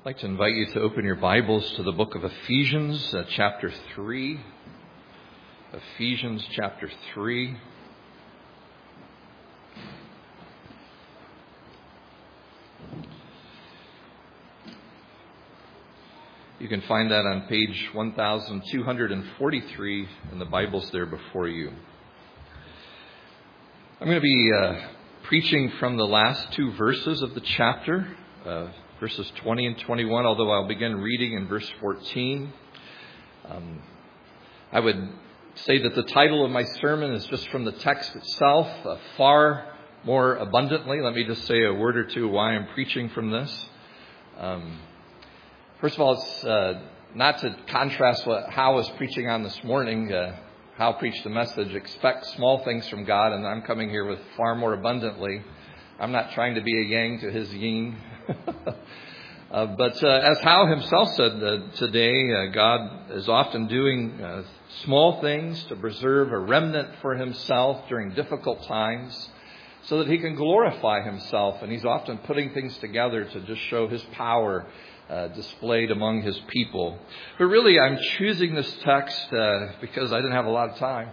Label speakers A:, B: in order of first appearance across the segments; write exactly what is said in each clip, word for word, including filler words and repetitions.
A: I'd like to invite you to open your Bibles to the book of Ephesians, uh, chapter three. Ephesians chapter three. You can find that on page one thousand two hundred forty-three in the Bibles there before you. I'm going to be uh, preaching from the last two verses of the chapter, uh, verses twenty and twenty-one, although I'll begin reading in verse fourteen. Um, I would say that the title of my sermon is just from the text itself, uh, far more abundantly. Let me just say a word or two why I'm preaching from this. Um, first of all, it's uh, not to contrast what Hal was preaching on this morning. Uh, Hal preached the message, expect small things from God, and I'm coming here with far more abundantly. I'm not trying to be a yang to his yin. uh, but uh, as Hal himself said uh, today, uh, God is often doing uh, small things to preserve a remnant for himself during difficult times so that he can glorify himself. And he's often putting things together to just show his power uh, displayed among his people. But really, I'm choosing this text uh, because I didn't have a lot of time.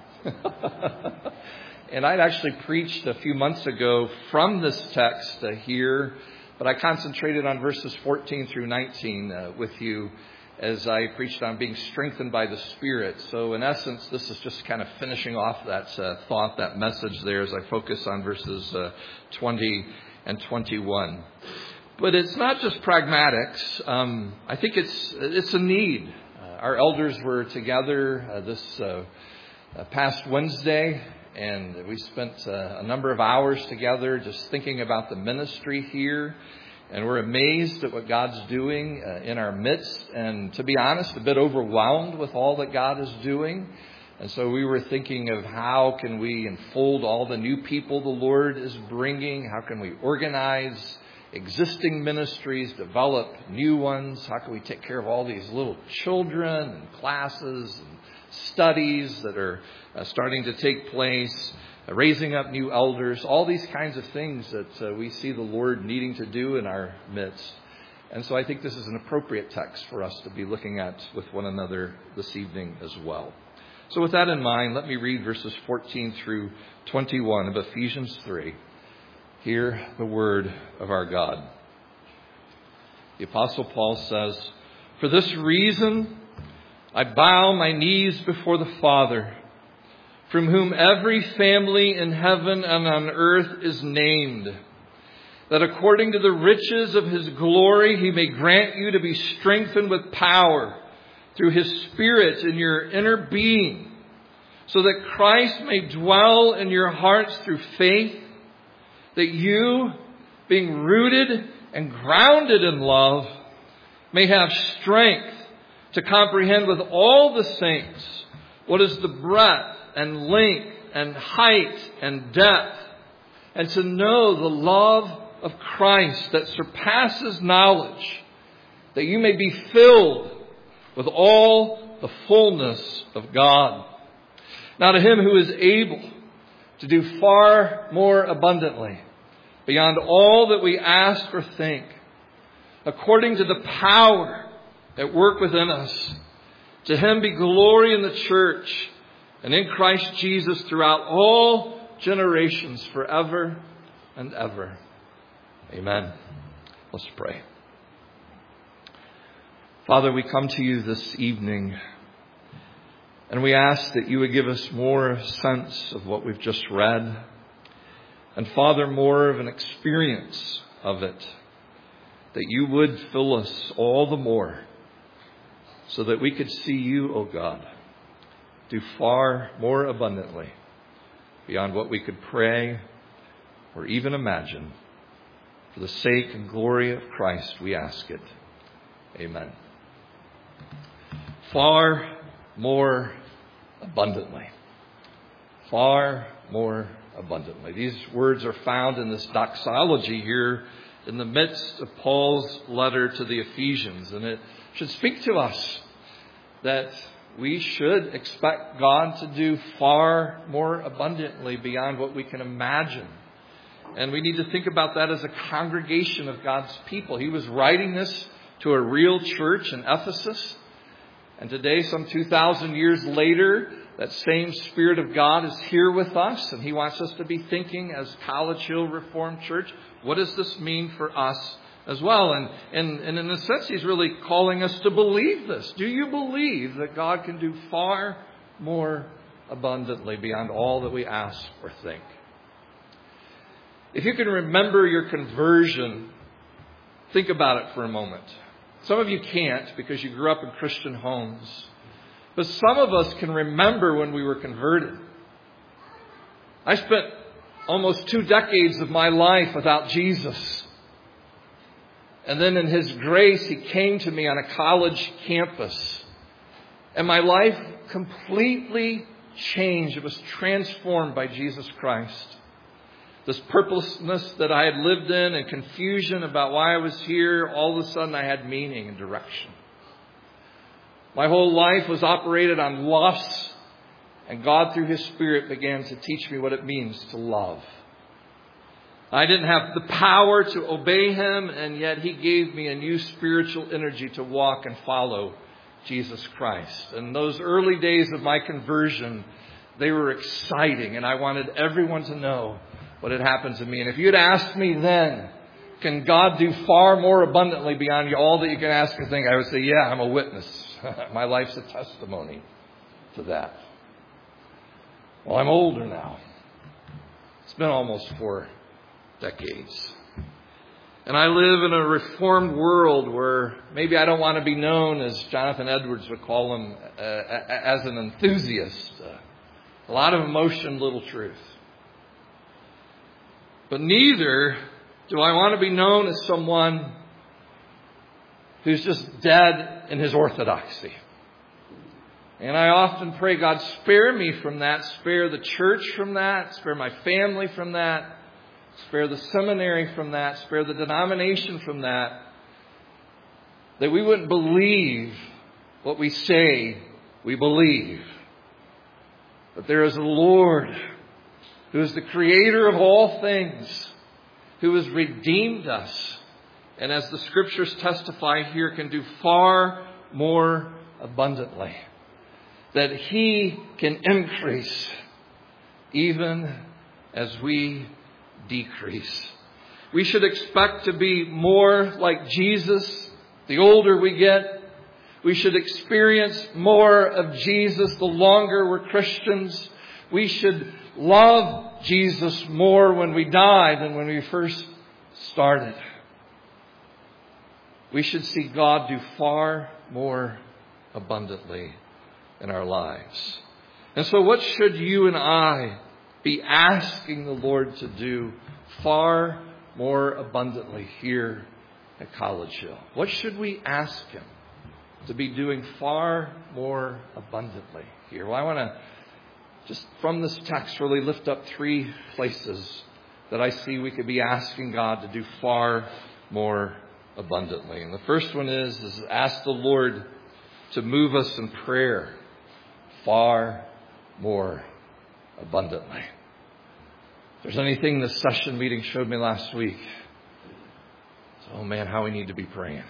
A: And I'd actually preached a few months ago from this text uh, here, but I concentrated on verses fourteen through nineteen uh, with you as I preached on being strengthened by the Spirit. So in essence, this is just kind of finishing off that uh, thought, that message there as I focus on verses uh, twenty and twenty-one. But it's not just pragmatics. Um, I think it's it's a need. Uh, our elders were together uh, this uh, uh, past Wednesday, and we spent uh, a number of hours together just thinking about the ministry here. And we're amazed at what God's doing uh, in our midst. And to be honest, a bit overwhelmed with all that God is doing. And so we were thinking of how can we enfold all the new people the Lord is bringing? How can we organize existing ministries, develop new ones? How can we take care of all these little children and classes and studies that are uh, starting to take place, uh, raising up new elders, all these kinds of things that uh, we see the Lord needing to do in our midst. And so I think this is an appropriate text for us to be looking at with one another this evening as well. So with that in mind, let me read verses fourteen through twenty-one of Ephesians three. Hear the word of our God. The Apostle Paul says, "For this reason I bow my knees before the Father, from whom every family in heaven and on earth is named, that according to the riches of his glory he may grant you to be strengthened with power through his Spirit in your inner being, so that Christ may dwell in your hearts through faith, that you, being rooted and grounded in love, may have strength to comprehend with all the saints what is the breadth and length and height and depth, and to know the love of Christ that surpasses knowledge, that you may be filled with all the fullness of God. Now to him who is able to do far more abundantly, beyond all that we ask or think, according to the power at work within us, to him be glory in the church and in Christ Jesus throughout all generations, forever and ever. Amen." Let's pray. Father, we come to you this evening, and we ask that you would give us more sense of what we've just read, and Father, more of an experience of it, that you would fill us all the more, so that we could see you, O God, do far more abundantly beyond what we could pray or even imagine. For the sake and glory of Christ, we ask it. Amen. Far more abundantly. Far more abundantly. These words are found in this doxology here in the midst of Paul's letter to the Ephesians. And it should speak to us that we should expect God to do far more abundantly beyond what we can imagine. And we need to think about that as a congregation of God's people. He was writing this to a real church in Ephesus. And today, some two thousand years later, that same Spirit of God is here with us. And He wants us to be thinking as College Hill Reformed Church, what does this mean for us as well? And, and, and in a sense, He's really calling us to believe this. Do you believe that God can do far more abundantly beyond all that we ask or think? If you can remember your conversion, think about it for a moment. Some of you can't because you grew up in Christian homes. But some of us can remember when we were converted. I spent almost two decades of my life without Jesus. And then in His grace, He came to me on a college campus. And my life completely changed. It was transformed by Jesus Christ. This purposelessness that I had lived in and confusion about why I was here, all of a sudden I had meaning and direction. My whole life was operated on lusts, and God through His Spirit began to teach me what it means to love. I didn't have the power to obey Him, and yet He gave me a new spiritual energy to walk and follow Jesus Christ. And those early days of my conversion, they were exciting, and I wanted everyone to know what had happened to me. And if you'd asked me then, can God do far more abundantly beyond all that you can ask or think, I would say, yeah, I'm a witness. My life's a testimony to that. Well, I'm older now. It's been almost four decades. And I live in a reformed world where maybe I don't want to be known, as Jonathan Edwards would call him, uh, as an enthusiast. Uh, a lot of emotion, little truth. But neither do I want to be known as someone who's just dead in his orthodoxy. And I often pray, God, spare me from that. Spare the church from that. Spare my family from that. Spare the seminary from that. Spare the denomination from that. That we wouldn't believe what we say we believe. But there is a Lord who is the creator of all things, who has redeemed us, and as the Scriptures testify here, can do far more abundantly. That He can increase even as we decrease. We should expect to be more like Jesus the older we get. We should experience more of Jesus the longer we're Christians. We should love Jesus more when we die than when we first started. We should see God do far more abundantly in our lives. And so what should you and I be asking the Lord to do far more abundantly here at College Hill? What should we ask Him to be doing far more abundantly here? Well, I want to just from this text really lift up three places that I see we could be asking God to do far more abundantly. And the first one is, is ask the Lord to move us in prayer far more abundantly. If there's anything this session meeting showed me last week, it's, oh man, how we need to be praying.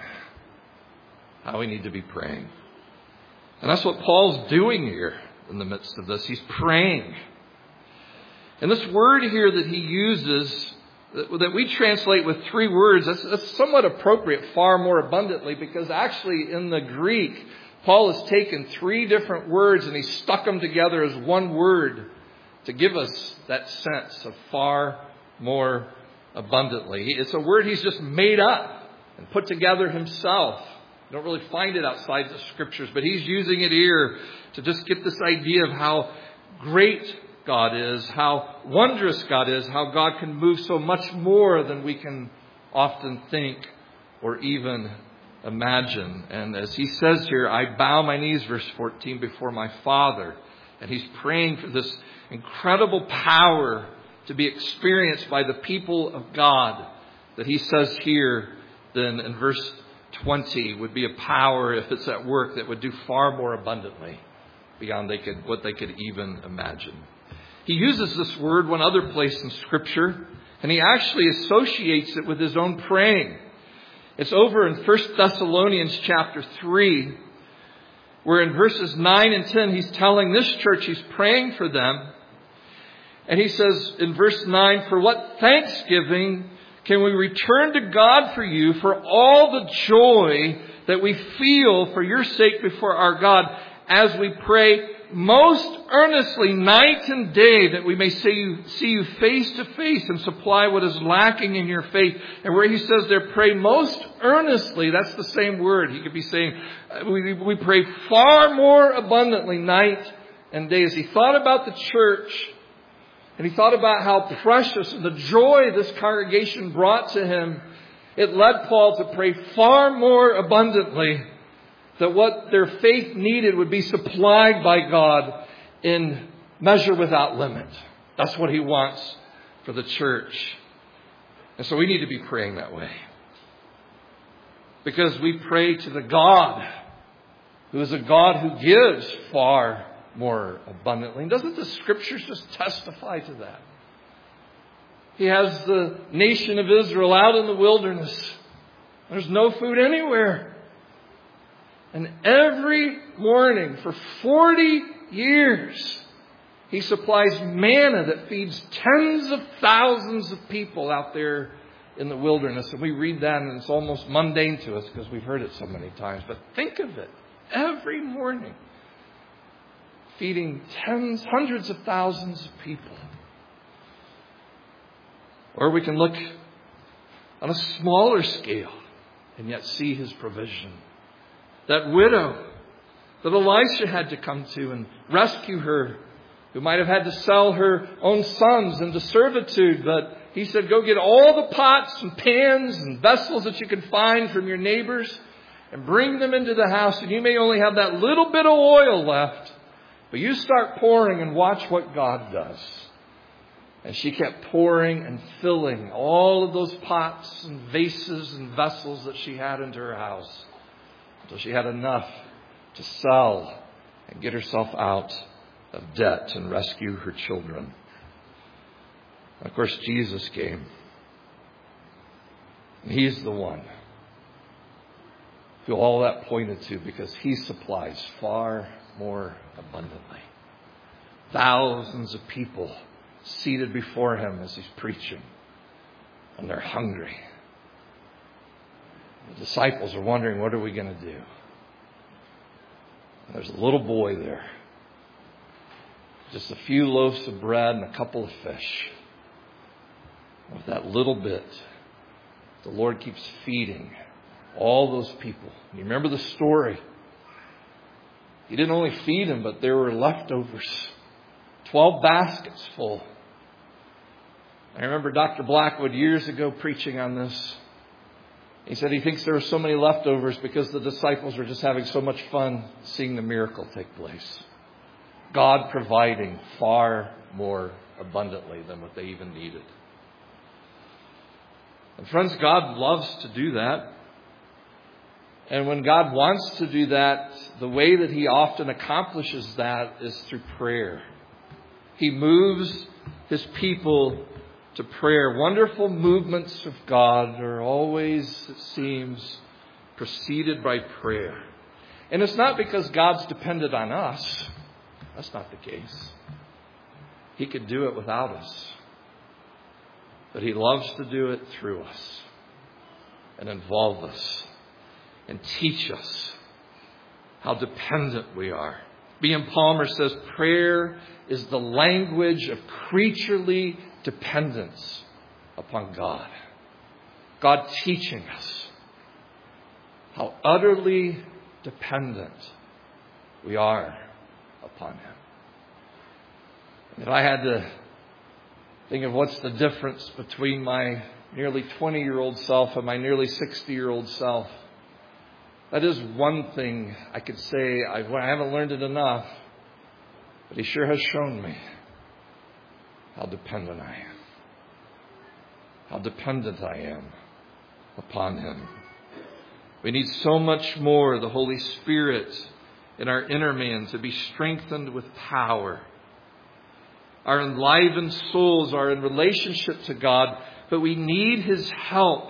A: How we need to be praying. And that's what Paul's doing here in the midst of this. He's praying. And this word here that he uses, that we translate with three words, that's, that's somewhat appropriate, far more abundantly, because actually in the Greek, Paul has taken three different words and he stuck them together as one word to give us that sense of far more abundantly. It's a word he's just made up and put together himself. You don't really find it outside the Scriptures, but he's using it here to just get this idea of how great God is, how wondrous God is, how God can move so much more than we can often think or even imagine. And as he says here, I bow my knees, verse fourteen, before my Father. And he's praying for this incredible power to be experienced by the people of God that he says here then in verse twenty would be a power, if it's at work, that would do far more abundantly beyond they could what they could even imagine. He uses this word one other place in Scripture, and he actually associates it with his own praying. It's over in First Thessalonians chapter three, where in verses nine and ten, he's telling this church, he's praying for them. And he says in verse nine, "For what thanksgiving can we return to God for you, for all the joy that we feel for your sake before our God, as we pray most earnestly night and day, that we may see you, see you face to face and supply what is lacking in your faith." And where he says there, pray most earnestly, that's the same word. He could be saying, we, we pray far more abundantly night and day. As he thought about the church, and he thought about how precious and the joy this congregation brought to him, it led Paul to pray far more abundantly, that what their faith needed would be supplied by God in measure without limit. That's what he wants for the church. And so we need to be praying that way. Because we pray to the God who is a God who gives far more abundantly. And doesn't the Scriptures just testify to that? He has the nation of Israel out in the wilderness. There's no food anywhere. And every morning for forty years, he supplies manna that feeds tens of thousands of people out there in the wilderness. And we read that and it's almost mundane to us because we've heard it so many times. But think of it. Every morning, feeding tens, hundreds of thousands of people. Or we can look on a smaller scale and yet see his provision. That widow that Elisha had to come to and rescue her, who might have had to sell her own sons into servitude, but he said, go get all the pots and pans and vessels that you can find from your neighbors and bring them into the house, and you may only have that little bit of oil left, but you start pouring and watch what God does. And she kept pouring and filling all of those pots and vases and vessels that she had into her house until she had enough to sell and get herself out of debt and rescue her children. And of course, Jesus came. And He's the one who all that pointed to, because He supplies far more abundantly. Thousands of people seated before Him as He's preaching, and they're hungry. The disciples are wondering, what are we going to do? And there's a little boy there. Just a few loaves of bread and a couple of fish. With that little bit, the Lord keeps feeding all those people. You remember the story. He didn't only feed them, but there were leftovers. Twelve baskets full. I remember Doctor Blackwood years ago preaching on this. He said he thinks there were so many leftovers because the disciples were just having so much fun seeing the miracle take place. God providing far more abundantly than what they even needed. And friends, God loves to do that. And when God wants to do that, the way that He often accomplishes that is through prayer. He moves His people to prayer. Wonderful movements of God are always, it seems, preceded by prayer. And it's not because God's dependent on us. That's not the case. He could do it without us. But He loves to do it through us and involve us and teach us how dependent we are. B M Palmer says prayer is the language of creaturely dependence upon God. God teaching us how utterly dependent we are upon Him. If I had to think of what's the difference between my nearly twenty-year-old self and my nearly sixty-year-old self, that is one thing I could say. I, I haven't learned it enough, but He sure has shown me how dependent I am. How dependent I am upon Him. We need so much more the Holy Spirit in our inner man to be strengthened with power. Our enlivened souls are in relationship to God, but we need His help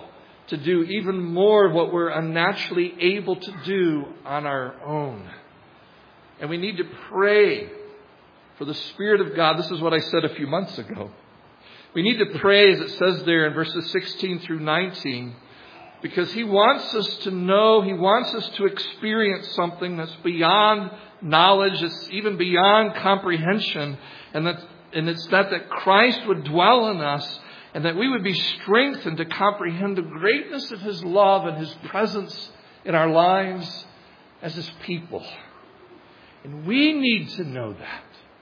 A: to do even more of what we're unnaturally able to do on our own. And we need to pray for the Spirit of God. This is what I said a few months ago. We need to pray, as it says there in verses sixteen through nineteen, because He wants us to know, He wants us to experience something that's beyond knowledge, it's even beyond comprehension, and that, and it's that that Christ would dwell in us, and that we would be strengthened to comprehend the greatness of His love and His presence in our lives as His people. And we need to know that.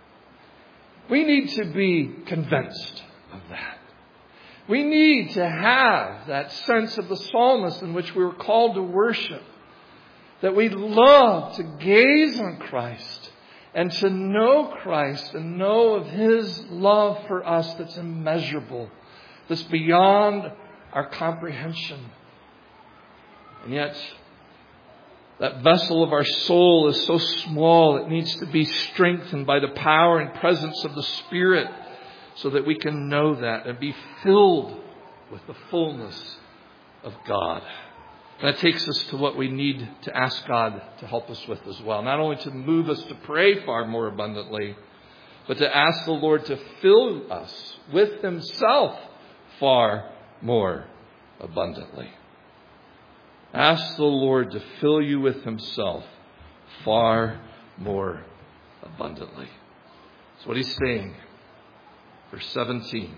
A: We need to be convinced of that. We need to have that sense of the psalmist in which we were called to worship. That we love to gaze on Christ and to know Christ and know of His love for us that's immeasurable, that's beyond our comprehension. And yet, that vessel of our soul is so small, it needs to be strengthened by the power and presence of the Spirit so that we can know that and be filled with the fullness of God. And that takes us to what we need to ask God to help us with as well. Not only to move us to pray far more abundantly, but to ask the Lord to fill us with Himself far more abundantly. Ask the Lord to fill you with Himself far more abundantly. That's what He's saying. Verse seventeen.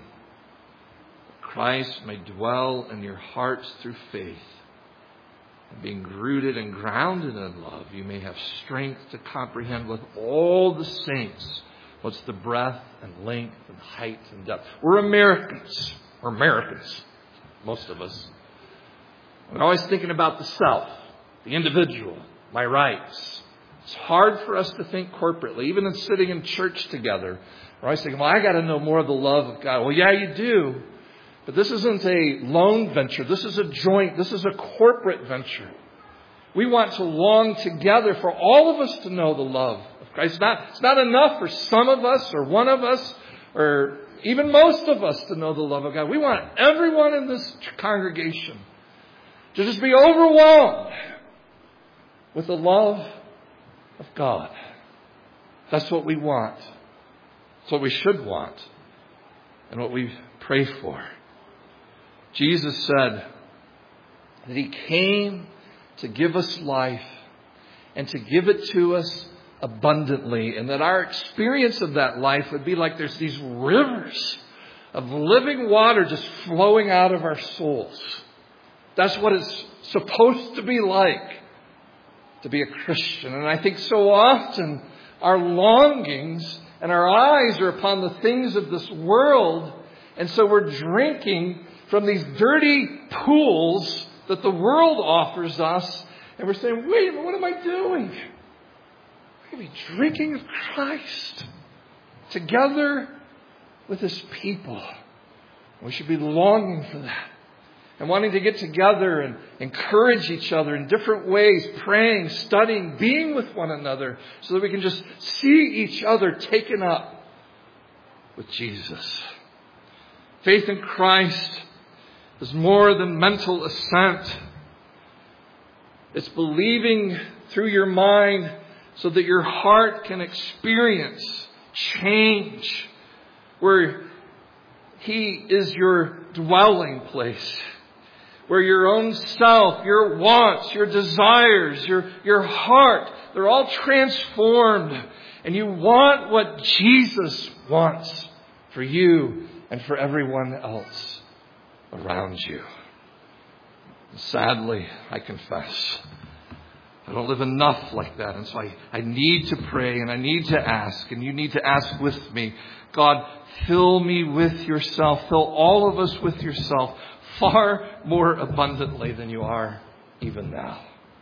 A: Christ may dwell in your hearts through faith. And being rooted and grounded in love, you may have strength to comprehend with all the saints what's the breadth and length and height and depth. We're Americans. We're Americans. Most of us. We're always thinking about the self, the individual, my rights. It's hard for us to think corporately, even in sitting in church together. We're always thinking, well, I got to know more of the love of God. Well, yeah, you do. But this isn't a lone venture. This is a joint. This is a corporate venture. We want to long together for all of us to know the love of Christ. It's not, it's not enough for some of us or one of us or even most of us to know the love of God. We want everyone in this congregation to just be overwhelmed with the love of God. That's what we want. That's what we should want. And what we pray for. Jesus said that He came to give us life and to give it to us abundantly. And that our experience of that life would be like there's these rivers of living water just flowing out of our souls. That's what it's supposed to be like to be a Christian. And I think so often our longings and our eyes are upon the things of this world. And so we're drinking from these dirty pools that the world offers us. And we're saying, wait a minute, what am I doing? We're going to be drinking of Christ together with His people. We should be longing for that. And wanting to get together and encourage each other in different ways, praying, studying, being with one another, so that we can just see each other taken up with Jesus. Faith in Christ is more than mental assent. It's believing through your mind so that your heart can experience change, where He is your dwelling place. Where your own self, your wants, your desires, your, your heart, they're all transformed. And you want what Jesus wants for you and for everyone else around you. And sadly, I confess, I don't live enough like that. And so I, I need to pray and I need to ask. And you need to ask with me. God, fill me with yourself. Fill all of us with yourself. Far more abundantly than you are even now.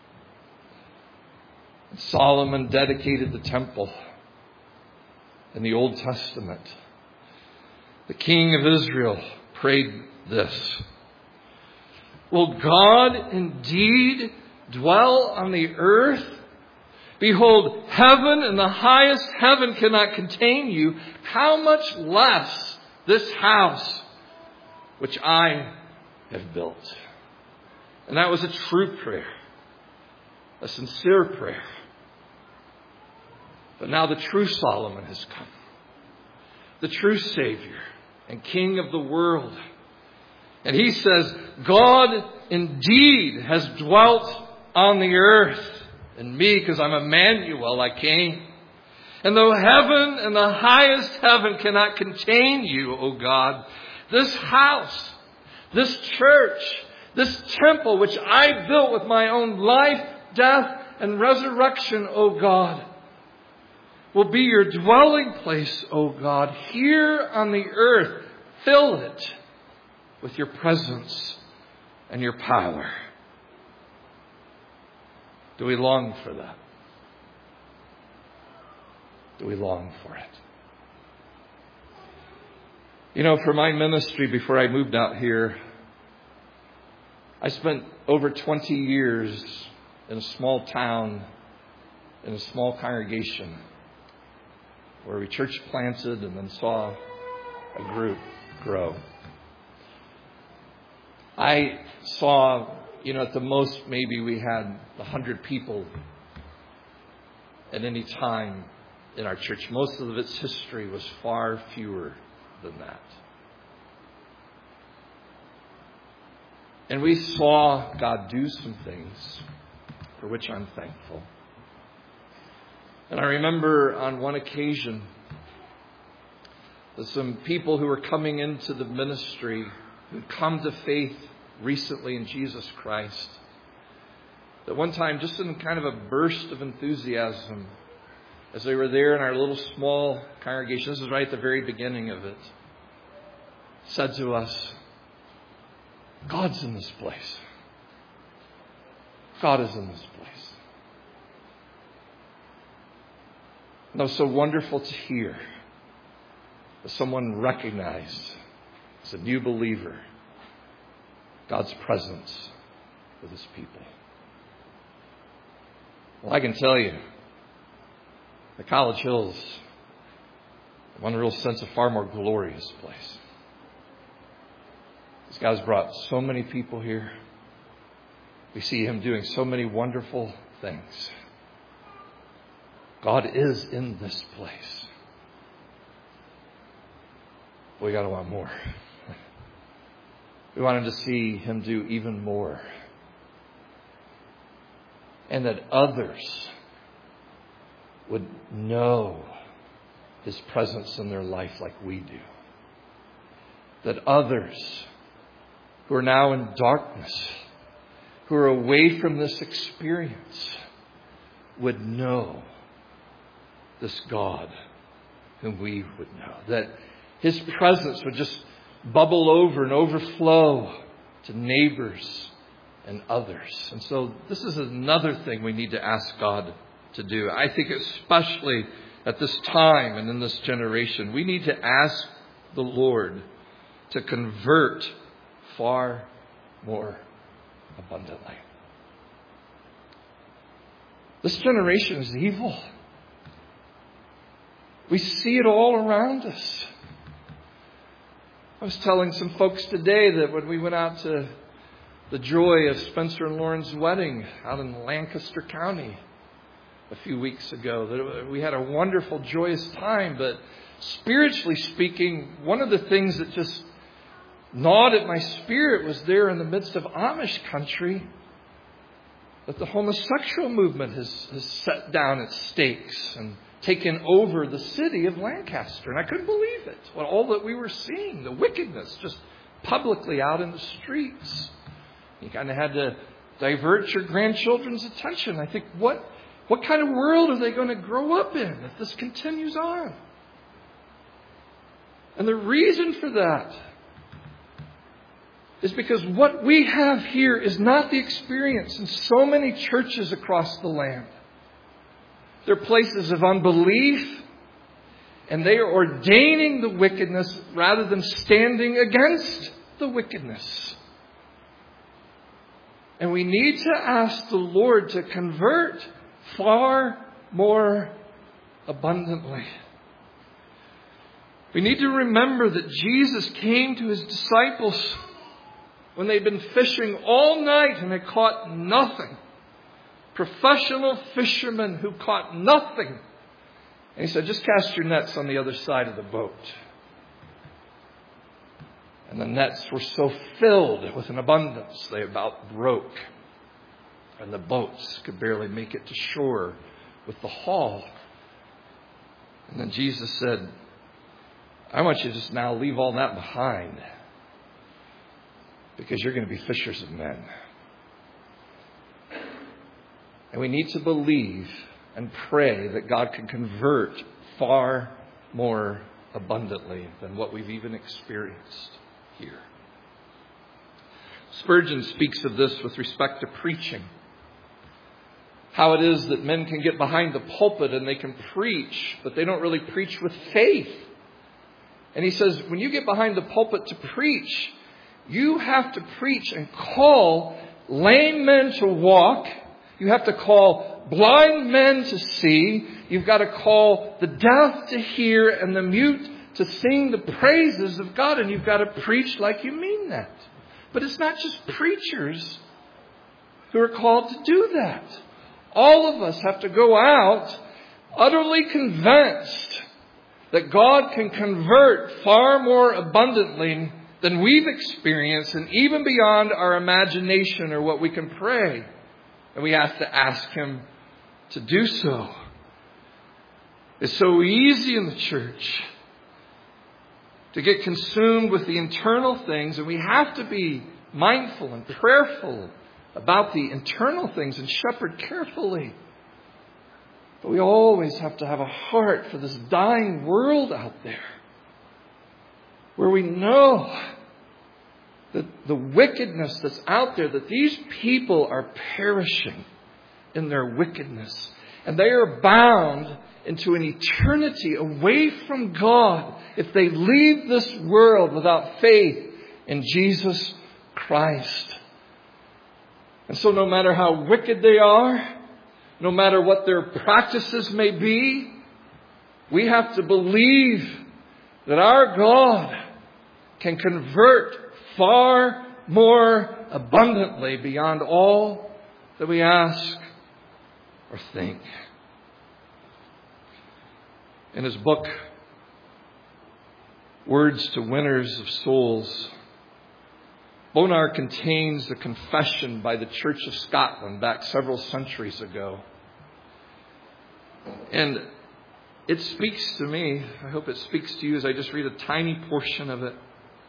A: Solomon dedicated the temple in the Old Testament. The king of Israel prayed this: will God indeed dwell on the earth? Behold, heaven and the highest heaven cannot contain you. How much less this house which I have built. And that was a true prayer, a sincere prayer. But now the true Solomon has come, the true Savior and King of the world. And he says, God indeed has dwelt on the earth in me, because I'm Emmanuel, I came. And though heaven and the highest heaven cannot contain you, O God, this house, this church, this temple which I built with my own life, death, and resurrection, O God, will be your dwelling place, O God, here on the earth. Fill it with your presence and your power. Do we long for that? Do we long for it? You know, for my ministry before I moved out here, I spent over twenty years in a small town, in a small congregation, where we church planted and then saw a group grow. I saw, you know, at the most maybe we had a hundred people at any time in our church. Most of its history was far fewer than that. And we saw God do some things for which I'm thankful. And I remember on one occasion that some people who were coming into the ministry who'd come to faith recently in Jesus Christ, that one time, just in kind of a burst of enthusiasm, as they were there in our little small congregation, this is right at the very beginning of it, said to us, God's in this place. God is in this place. And it was so wonderful to hear that someone recognized as a new believer God's presence with His people. Well, I can tell you, the College Hills, in one real sense, a far more glorious place. This guy's brought so many people here. We see Him doing so many wonderful things. God is in this place. We got to want more. We wanted to see Him do even more. And that others would know His presence in their life like we do. That others who are now in darkness, who are away from this experience, would know this God whom we would know. That His presence would just bubble over and overflow to neighbors and others. And so this is another thing we need to ask God to do. I think especially at this time and in this generation, we need to ask the Lord to convert far more abundantly. This generation is evil. We see it all around us. I was telling some folks today that when we went out to the joy of Spencer and Lauren's wedding out in Lancaster County a few weeks ago, that we had a wonderful, joyous time. But spiritually speaking, one of the things that just gnawed at my spirit was there in the midst of Amish country that the homosexual movement has, has set down its stakes and taken over the city of Lancaster. And I couldn't believe it. Well, all that we were seeing, the wickedness just publicly out in the streets. You kind of had to divert your grandchildren's attention. I think, what, what kind of world are they going to grow up in if this continues on? And the reason for that is because what we have here is not the experience in so many churches across the land. They're places of unbelief, and they are ordaining the wickedness rather than standing against the wickedness. And we need to ask the Lord to convert far more abundantly. We need to remember that Jesus came to His disciples when they'd been fishing all night and had caught nothing. Professional fishermen who caught nothing. And he said, just cast your nets on the other side of the boat. And the nets were so filled with an abundance, they about broke. And the boats could barely make it to shore with the haul. And then Jesus said, I want you to just now leave all that behind, because you're going to be fishers of men. And we need to believe and pray that God can convert far more abundantly than what we've even experienced here. Spurgeon speaks of this with respect to preaching. How it is that men can get behind the pulpit and they can preach, but they don't really preach with faith. And he says, when you get behind the pulpit to preach, you have to preach and call lame men to walk. You have to call blind men to see. You've got to call the deaf to hear and the mute to sing the praises of God. And you've got to preach like you mean that. But it's not just preachers who are called to do that. All of us have to go out utterly convinced that God can convert far more abundantly than we've experienced and even beyond our imagination or what we can pray. And we have to ask Him to do so. It's so easy in the church to get consumed with the internal things, and we have to be mindful and prayerful about the internal things and shepherd carefully. But we always have to have a heart for this dying world out there, where we know that the wickedness that's out there, that these people are perishing in their wickedness. And they are bound into an eternity away from God if they leave this world without faith in Jesus Christ. And so no matter how wicked they are, no matter what their practices may be, we have to believe that our God can convert far more abundantly beyond all that we ask or think. In his book, Words to Winners of Souls, Bonar contains the confession by the Church of Scotland back several centuries ago. And it speaks to me. I hope it speaks to you as I just read a tiny portion of it.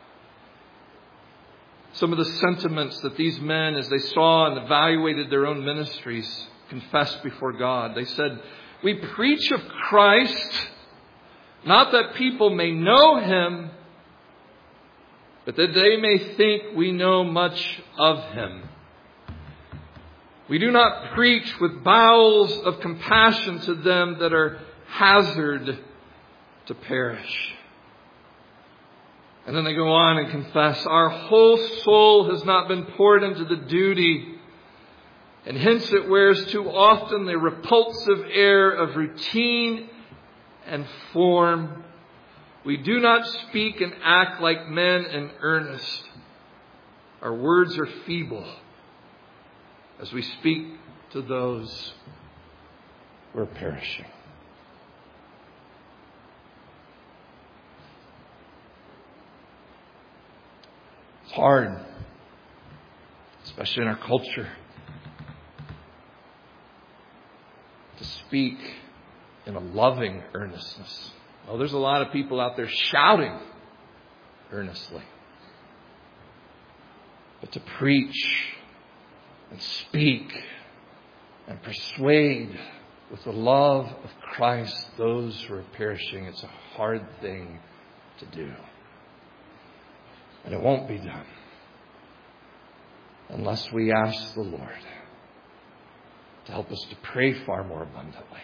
A: Some of the sentiments that these men, as they saw and evaluated their own ministries, confessed before God. They said, we preach of Christ, not that people may know Him, but that they may think we know much of Him. We do not preach with bowels of compassion to them that are hazard to perish. And then they go on and confess, our whole soul has not been poured into the duty, and hence it wears too often the repulsive air of routine and form. We do not speak and act like men in earnest. Our words are feeble as we speak to those who are perishing. It's hard, especially in our culture, to speak in a loving earnestness. Well, there's a lot of people out there shouting earnestly. But to preach and speak and persuade with the love of Christ those who are perishing, it's a hard thing to do. And it won't be done unless we ask the Lord to help us to pray far more abundantly,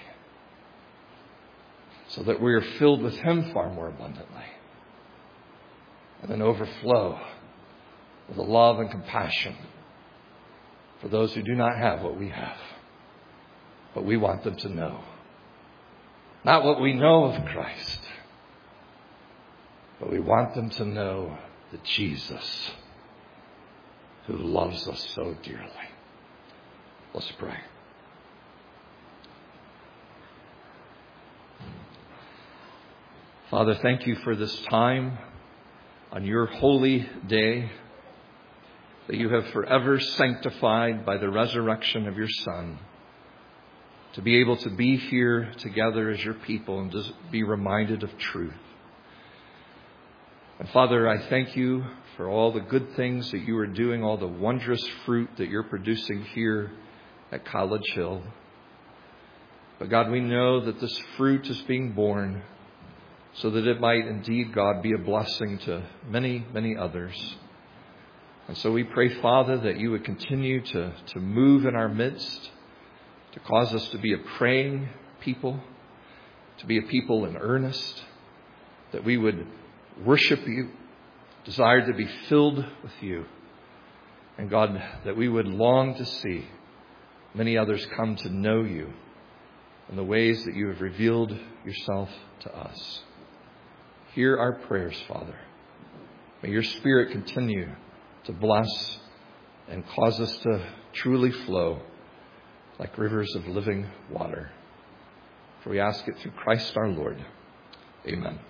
A: so that we are filled with Him far more abundantly, and then overflow with the love and compassion for those who do not have what we have. But we want them to know not what we know of Christ, but we want them to know that Jesus who loves us so dearly. Let's pray. Father, thank you for this time on your holy day that you have forever sanctified by the resurrection of your Son, to be able to be here together as your people and to be reminded of truth. And Father, I thank you for all the good things that you are doing, all the wondrous fruit that you're producing here at College Hill. But God, we know that this fruit is being borne so that it might indeed, God, be a blessing to many, many others. And so we pray, Father, that you would continue to, to move in our midst, to cause us to be a praying people, to be a people in earnest, that we would worship you, desire to be filled with you. And God, that we would long to see many others come to know you in the ways that you have revealed yourself to us. Hear our prayers, Father. May your Spirit continue to bless and cause us to truly flow like rivers of living water. For we ask it through Christ our Lord. Amen.